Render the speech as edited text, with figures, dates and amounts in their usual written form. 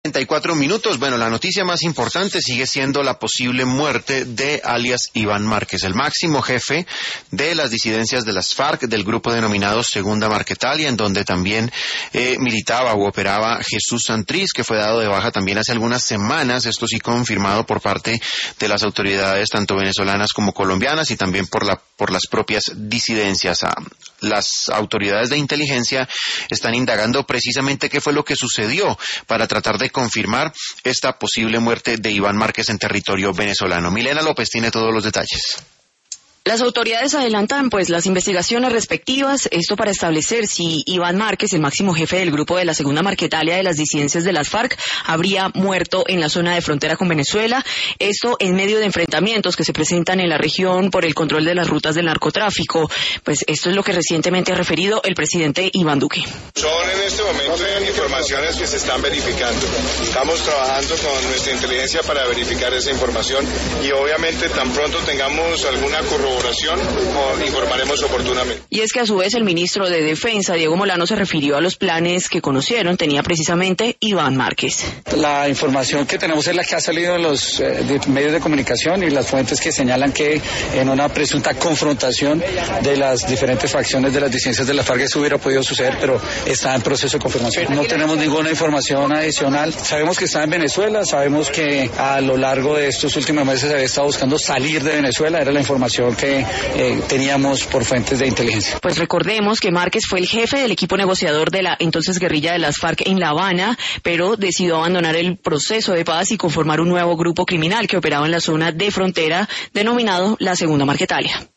34 minutos. Bueno, la noticia más importante sigue siendo la posible muerte de alias Iván Márquez, el máximo jefe de las disidencias de las FARC, del grupo denominado Segunda Marquetalia, en donde también militaba u operaba Jesús Santrich, que fue dado de baja también hace algunas semanas. Esto sí confirmado por parte de las autoridades tanto venezolanas como colombianas y también por las propias disidencias. Las autoridades de inteligencia están indagando precisamente qué fue lo que sucedió para tratar de confirmar esta posible muerte de Iván Márquez en territorio venezolano. Milena López tiene todos los detalles. Las autoridades adelantan las investigaciones respectivas, esto para establecer si Iván Márquez, el máximo jefe del grupo de la Segunda Marquetalia de las disidencias de las FARC, habría muerto en la zona de frontera con Venezuela, esto en medio de enfrentamientos que se presentan en la región por el control de las rutas del narcotráfico. Pues esto es lo que recientemente ha referido el presidente Iván Duque. Son en este momento informaciones que se están verificando. Estamos trabajando con nuestra inteligencia para verificar esa información y obviamente tan pronto tengamos alguna corroboración informaremos oportunamente. Y es que a su vez el ministro de Defensa, Diego Molano, se refirió a los planes que conocieron, tenía precisamente Iván Márquez. La información que tenemos es la que ha salido en los medios de comunicación y las fuentes que señalan que en una presunta confrontación de las diferentes facciones de las disidencias de la FARC eso hubiera podido suceder, pero está en proceso de confirmación. No tenemos ninguna información adicional. Sabemos que está en Venezuela, sabemos que a lo largo de estos últimos meses había estado buscando salir de Venezuela, era la información que teníamos por fuentes de inteligencia. Pues recordemos que Márquez fue el jefe del equipo negociador de la entonces guerrilla de las FARC en La Habana, pero decidió abandonar el proceso de paz y conformar un nuevo grupo criminal que operaba en la zona de frontera denominado la Segunda Marquetalia.